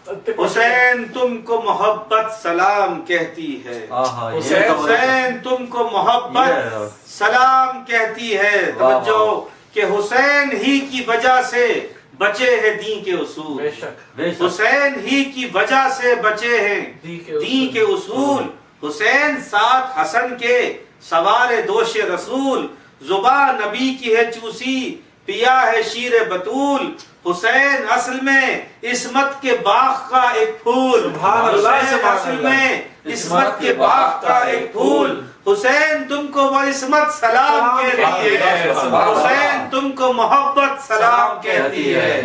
حسین تم کو محبت سلام کہتی ہے، حسین تم کو محبت سلام کہتی ہے۔ توجہ کہ حسین ہی کی وجہ سے بچے ہیں دین کے اصول، حسین ہی کی وجہ سے بچے ہیں دین کے اصول۔ حسین ساتھ حسن کے سوار دوش رسول، زبان نبی کی ہے چوسی پیا ہے شیر بطول۔ حسین اصل میں عصمت کے باغ کا ایک پھول، حسین اصل میں عصمت کے باغ کا ایک پھول۔ حسین تم کو وہ عصمت سلام کہتی ہے، حسین تم کو محبت سلام کہتی ہے۔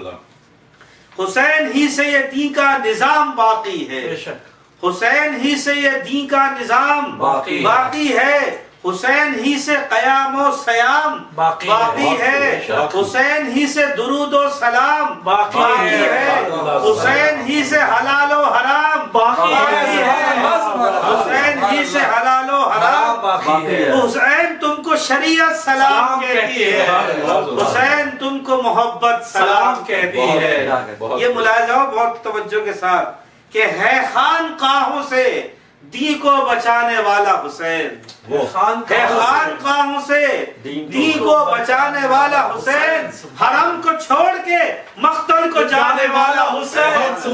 حسین ہی سے یہ دین کا نظام باقی ہے، حسین ہی سے یہ دین کا نظام باقی ہے۔ حسین ہی سے قیام و سیام باقی ہے، حسین ہی سے درود و سلام باقی ہے، حسین ہی سے حلال و حرام باقی ہے، حسین ہی سے حلال و حرام باقی ہے۔ حسین تم کو شریعت سلام کہتی ہے، حسین تم کو محبت سلام کہتی ہے۔ یہ ملاحظہ ہو بہت توجہ کے ساتھ کہ ہے خانقاہوں سے دین کو بچانے والا حسین، ہے خانقاہوں سے دین کو بچانے والا حسین، حرم کو چھوڑ کے مقتل کو جانے والا حسین،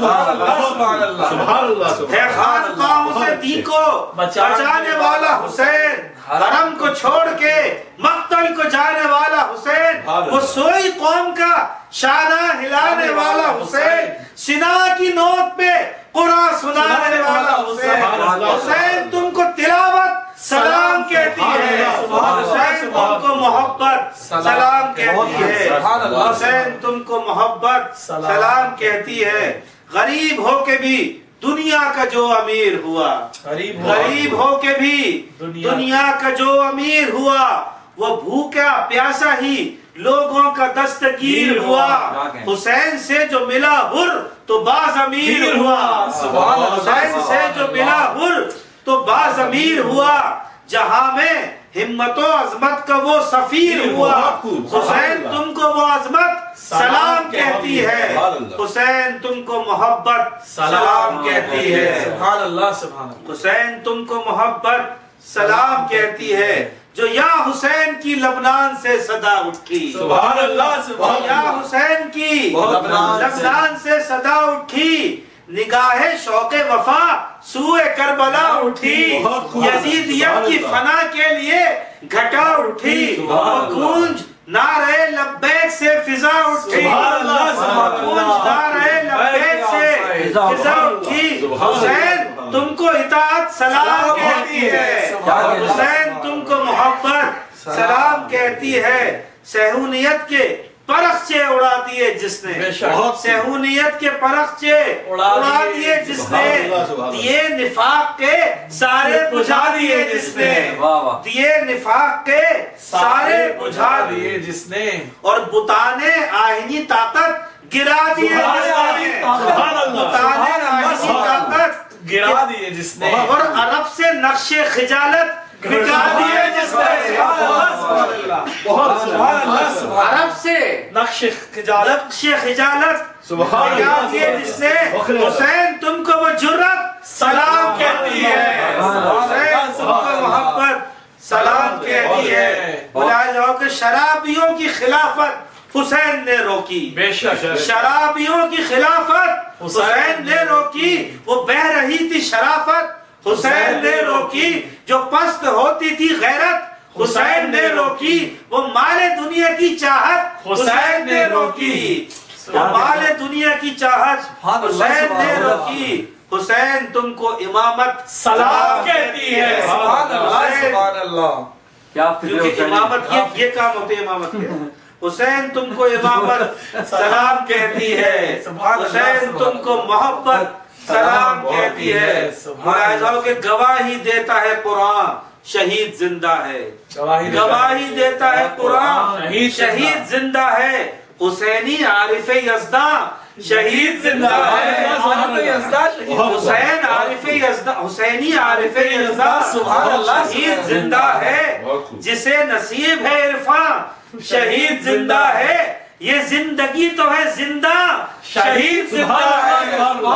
ہے خانقاہوں سے دین کو بچانے والا حسین، حرم کو چھوڑ کے مقتل کو جانے والا حسین، وہ سوئی قوم کا شانہ ہلانے والا حسین، سنا کی نوٹ پہ قرآن سنانے والا حسین۔ حسین تم کو تلاوت سلام کہتی ہے، حسین تم کو محبت سلام کہتی ہے، حسین تم کو محبت سلام کہتی ہے۔ غریب ہو کے بھی دنیا کا جو امیر ہوا، غریب ہو کے بھی دنیا کا جو امیر ہوا، وہ بھوکا پیاسا ہی لوگوں کا دستگیر ہوا۔ حسین سے جو ملا حر تو باز امیر ہوا، حسین سے جو ملا حر تو باز امیر ہوا۔ جہاں میں ہمت و عظمت کا وہ سفیر ہوا، حسین تم کو وہ عظمت سلام کہتی ہے، حسین تم کو محبت سلام کہتی ہے، حسین تم کو محبت سلام کہتی ہے۔ جو یا حسین کی لبنان سے صدا اٹھی، سبحان اللہ، یا حسین کی لبنان سے صدا اٹھی، نگاہ شوق وفا سوئے کربلا اٹھی، یزیدیت کی فنا کے لیے گھٹا اٹھی، گونج نعرہ لبیک سے فضا اٹھی، گونج نعرہ لبیک سے فضا اٹھی۔ حسین تم کو اطاعت سلام کہتی ہے، حسین تم کو محبت سلام کہتی ہے۔ صہیونیت کے پرخچے اڑا دیے جس نے، صہیونیت کے پرخچے اڑا دیے جس نے، دیے نفاق کے سارے بجھا دیے جس نے، دیے نفاق کے سارے بجھا دیے جس نے، اور بتانے آئینی طاقت گرا دیے جس نے، بتانے آئینی طاقت گرا دیے جس نے، اور عرب سے نقش خجالت مٹا دیے جس نے، عرب سے نقش خجالت مٹا دیے جس نے۔ حسین تم کو وہ جرت سلام کہتی ہے، حسین تم کو محبت سلام کہتی ہے۔ ملاحظہ ہو کہ شرابیوں کی خلافت حسین نے روکی، شرابیوں کی خلافت حسین نے روکی، وہ بہ رہی تھی شرافت حسین نے روکی، جو پست ہوتی تھی غیرت حسین نے روکی، وہ مال دنیا کی چاہت حسین نے روکی، وہ مال دنیا کی چاہت حسین نے روکی۔ حسین تم کو امامت سلام کہتی ہے، سبحان اللہ، کیونکہ امامت یہ کام ہوتے امامت کے، حسین تم کو امامت سلام کہتی ہے، حسین تم کو محبت سلام کہتی ہے۔ ملاحظہ کہ گواہی دیتا ہے قرآن شہید زندہ ہے، گواہی دیتا ہے قرآن شہید زندہ ہے۔ حسینی عارف یزداں شہید زندہ ہے، حسین عارف یزداں، حسینی عارف یزداں شہید زندہ ہے، جسے نصیب ہے عرفان شہید زندہ ہے۔ یہ زندگی تو ہے زندہ، شہید زندہ ہے،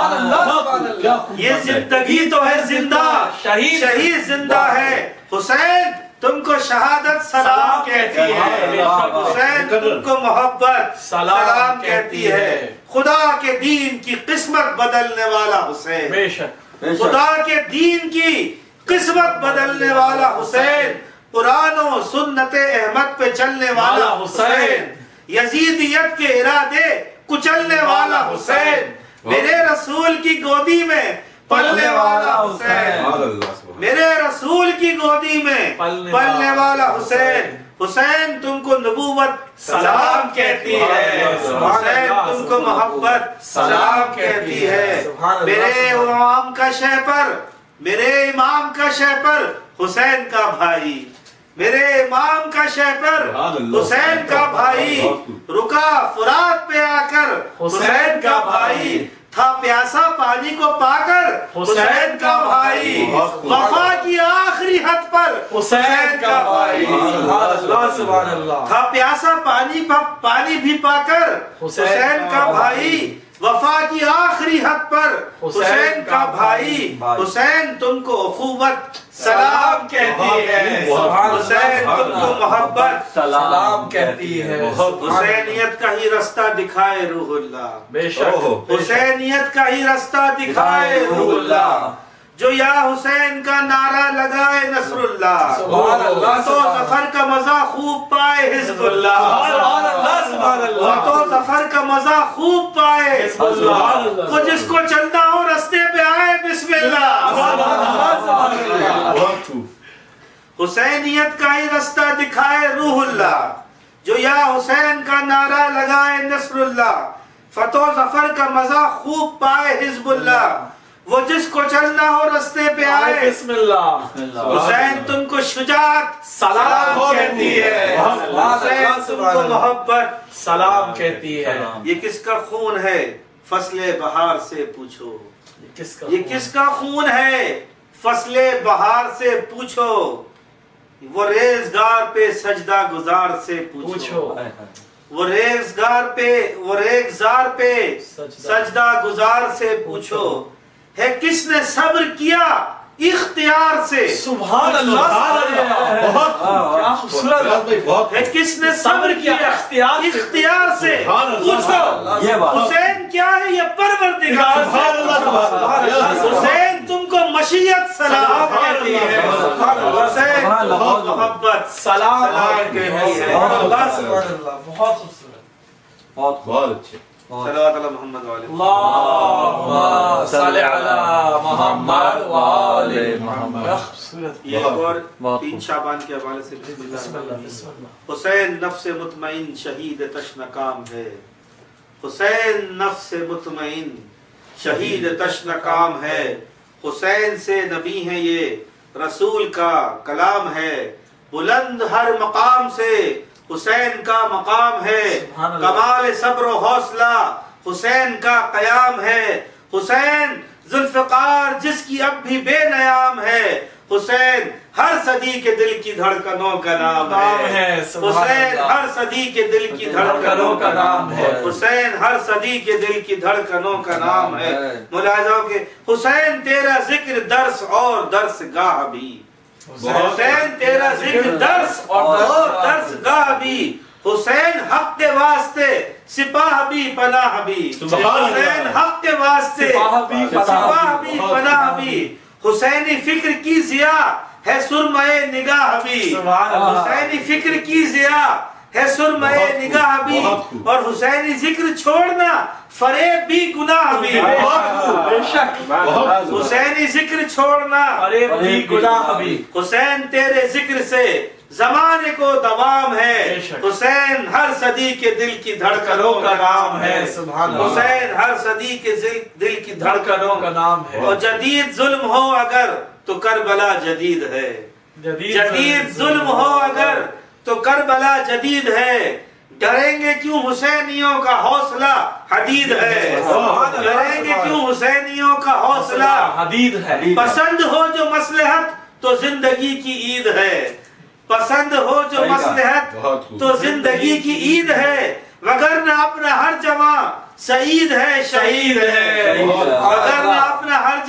یہ زندگی تو ہے زندہ، شہید زندہ ہے، حسین تم کو شہادت سلام کہتی ہے، حسین تم کو محبت سلام کہتی ہے، خدا کے دین کی قسمت بدلنے والا حسین، خدا کے دین کی قسمت بدلنے والا حسین، قرآن و سنت احمد پہ چلنے والا حسین، یزیدیت کے ارادے کچلنے والا حسین، میرے رسول کی گودی میں پلنے والا حسین، میرے رسول کی گودی میں پلنے والا حسین، حسین تم کو نبوت سلام کہتی ہے، حسین تم کو محبت سلام کہتی ہے، میرے امام کا شہپر، میرے امام کا شہپر حسین کا بھائی، میرے امام کا شہپر حسین کا بھائی، رکا فرات پہ آ کر حسین کا بھائی، تھا پیاسا پانی کو پا کر حسین کا بھائی، وفا کی آخری حد پر حسین کا بھائی، تھا پیاسا پانی بھی پا کر حسین کا بھائی، وفا کی آخری حد پر حسین کا بھائی، حسین تم کو اخوت سلام کہتی ہے، حسین تم کو محبت سلام کہتی ہے، حسینیت کا ہی رستہ دکھائے روح اللہ، بے شک حسینیت کا ہی رستہ دکھائے روح اللہ، جو یا حسین کا نعرہ لگائے نصر اللہ، تو ظفر کا مزہ خوب پائے حزب اللہ، تو ظفر کا مزہ خوب پائے حزب اللہ، تو جس کو چلنا ہو رستے پہ آئے بسم اللہ، حسینیت کا ہی رستہ دکھائے روح اللہ، جو یا حسین کا نعرہ لگائے نصر اللہ، فتح ظفر کا مزہ خوب پائے حزب اللہ، وہ جس کو چلنا ہو رستے پہ آئے بسم اللہ، حسین تم کو شجاعت سلام کہتی ہے، حسین تم کو محبت سلام کہتی ہے، یہ کس کا خون ہے فصل بہار سے پوچھو، یہ کس کا خون ہے فصل بہار سے پوچھو، وہ ریزگار پہ سجدہ گزار سے پوچھو، وہ ریزگار پہ سجدہ گزار سے پوچھو، ہے کس نے صبر کیا اختیار سے، سبحان اللہ، بہت خوبصورت، ہے کس نے صبر کیا اختیار سے، پوچھو حسین کیا ہے یہ پروردگار سے، حسین تم کو مشیت سلام کہتی ہے، حسین محبت سلام کہتی ہے، بہت خوبصورت، بہت اچھے، صلوات علی محمد و علی اللہم صل علی محمد و علی محمد۔ یہ اور 3 شعبان کے حوالے سے بسم اللہ۔ حسین نفس مطمئن شہید تشنکام ہے، حسین نفس مطمئن شہید تشنکام ہے، حسین سے نبی ہیں یہ رسول کا کلام ہے، بلند ہر مقام سے حسین کا مقام ہے، کمال صبر و حوصلہ حسین کا قیام ہے، حسین ذوالفقار جس کی اب بھی بے نیام ہے، حسین ہر صدی کے دل کی دھڑکنوں کا نام ہے، حسین ہر صدی کے دل کی دھڑکنوں کا نام ہے، حسین ہر صدی کے دل کی دھڑکنوں کا نام ہے، ملاحظہ کہ حسین تیرا ذکر درس اور درس گاہ بھی، حسین تیرا ذکر درس اور درس گاہ بھی، حسین حق کے واسطے سپاہ بھی پناہ بھی، حسین حق کے واسطے سپاہ بھی پناہ بھی، حسینی فکر کی ضیاء ہے سرمئے نگاہ بھی، حسینی فکر کی ضیاء ہے سرمئے نگاہ بھی، اور حسینی ذکر چھوڑنا فریب بھی گناہ بھی، حسینی ذکر چھوڑنا فریب بھی گناہ بھی، حسین تیرے ذکر سے زمانے کو دوام ہے، حسین ہر صدی کے دل کی دھڑکنوں کا نام ہے، حسین ہر صدی کے دل کی دھڑکنوں کا نام ہے، اور جدید ظلم ہو اگر تو کربلا جدید ہے، جدید ظلم ہو اگر تو کربلا جدید ہے، ڈریں گے کیوں حسینیوں کا حوصلہ حدید ہے، ڈریں گے کیوں حسینیوں کا حوصلہ حدید ہے، پسند ہو جو مصلحت تو زندگی کی عید ہے، پسند ہو جو مصلحت تو زندگی کی عید ہے، وگرنہ اپنا ہر جوان سعید ہے شہید ہے، وگرنہ اپنا ہر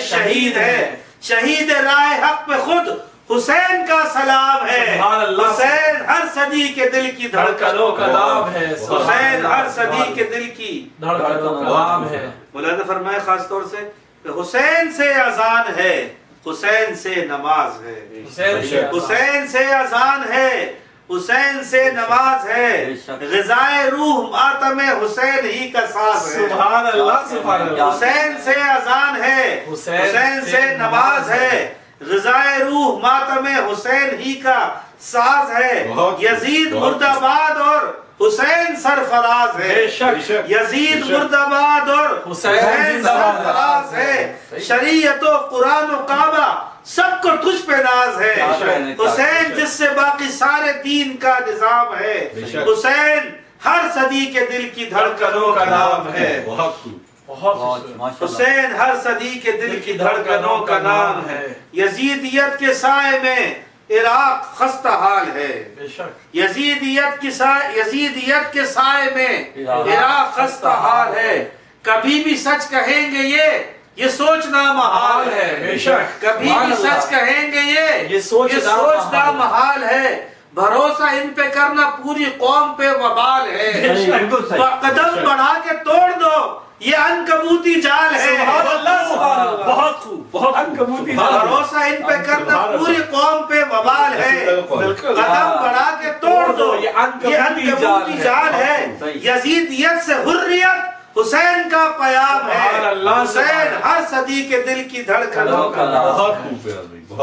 شہید ہے، شہید راہ حق پہ خود حسین کا سلام ہے، حسین ہر صدی کے دل کی دھڑکنوں کا نام ہے، حسین ہر صدی کے دل کی دھڑکنوں کا نام ہے۔ مولانا فرمائے خاص طور سے کہ حسین سے اذان ہے، حسین سے نماز ہے، حسین سے اذان ہے، حسین سے نماز ہے، غذائے روح ماتم حسین ہی کا ساز ہے، سبحان اللہ سبحان اللہ۔ حسین سے اذان ہے، حسین سے نماز ہے، غذائے روح ماتم حسین ہی کا ساز ہے، یزید مرد آباد اور حسین سرفراز ہے، یزید مرد آباد اور حسین سرفراز ہے، شریعت و قرآن و کعبہ سب کو تجھ پہ ناز ہے، حسین جس سے باقی سارے دین کا نظام ہے، حسین ہر صدی کے دل کی دھڑکنوں کا نام ہے، حسین ہر صدی کے دل کی دھڑکنوں کا نام ہے، یزیدیت کے سائے میں عراق خستہ حال ہے، یزیدیت کے سائے میں عراق خستہ حال ہے، کبھی بھی سچ کہیں گے یہ سوچنا محال ہے، کبھی بھی سچ کہیں گے یہ سوچنا محال ہے، بھروسہ ان پہ کرنا پوری قوم پہ وبال ہے، قدم بڑھا کے توڑ دو یہ عنکبوتی جال ہے، بہت خوب، بہت عنکبوتی جال، بھروسہ ان پہ کرنا پوری قوم پہ وبال ہے، قدم بڑھا کے توڑ دو یہ عنکبوتی جال ہے، یزیدیت سے حریت حسین کا پیام ہے، حسین ہر صدی کے دل کی دھڑکنوں کا نام۔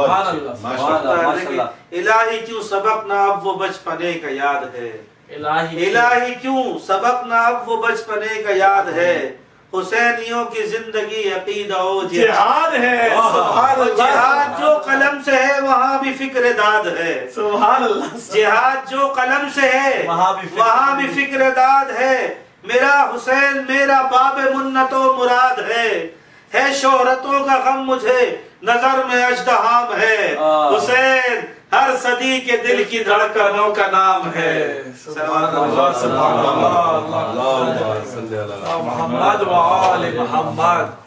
الہی کیوں سبق نہ اب وہ بچپنے کا یاد ہے، الہی کیوں سبق نہ اب وہ بچپنے کا یاد ہے، حسینیوں کی زندگی عقیدہ و جہاد ہے، جہاد جو قلم سے ہے وہاں بھی فکر داد ہے، سبحان اللہ، جہاد جو قلم سے ہے وہاں بھی فکر داد ہے، میرا حسین میرا باب منت و مراد ہے شہرتوں کا غم مجھے نظر میں اژدہام ہے، حسین ہر صدی کے دل کی دھڑکنوں کا نام ہے، سبحان اللہ سبحان اللہ، اللہم صلی علی محمد و آل محمد۔